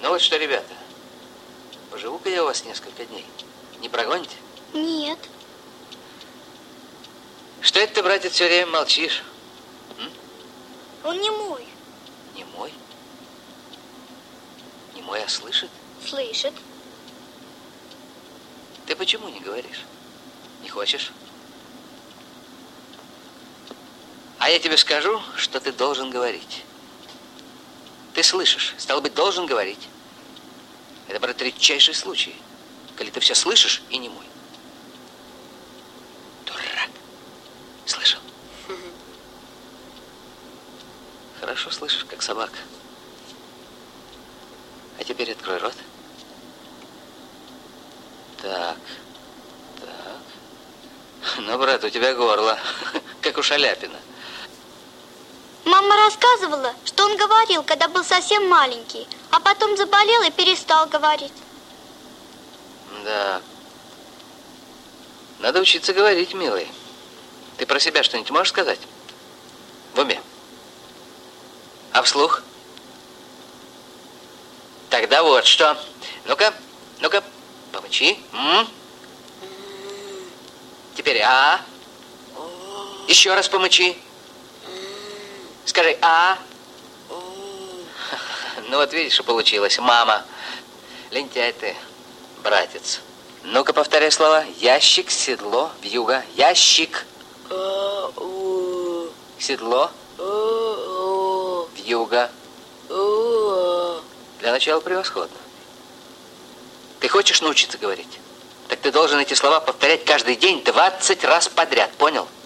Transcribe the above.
Ну вот что, ребята, поживу-ка я у вас несколько дней. Не прогоните? Нет. Что это ты, братец, все время молчишь? Он не мой. Не мой? Не мой, а слышит? Слышит. Ты почему не говоришь? Не хочешь? А я тебе скажу, что ты должен говорить. Ты слышишь, стало быть, должен говорить. Это, брат, редчайший случай, коли ты все слышишь и не мой. Дурак. Слышал? Хорошо слышишь, как собака. А теперь открой рот. Так. Ну, брат, у тебя горло, как у Шаляпина. Мама рассказывала, что он говорил, когда был совсем маленький, а потом заболел и перестал говорить. Да. Надо учиться говорить, милый. Ты про себя что-нибудь можешь сказать? В уме? А вслух? Тогда вот что. Ну-ка, помочи. Теперь а. Еще раз помочи. Скажи а. Ну вот видишь, что получилось. Мама. Лентяй ты, братец. Ну-ка повторяй слова. Ящик, седло, вьюга. Ящик. Седло. Вьюга. Для начала превосходно. Ты хочешь научиться говорить? Так ты должен эти слова повторять каждый день 20 раз подряд, понял?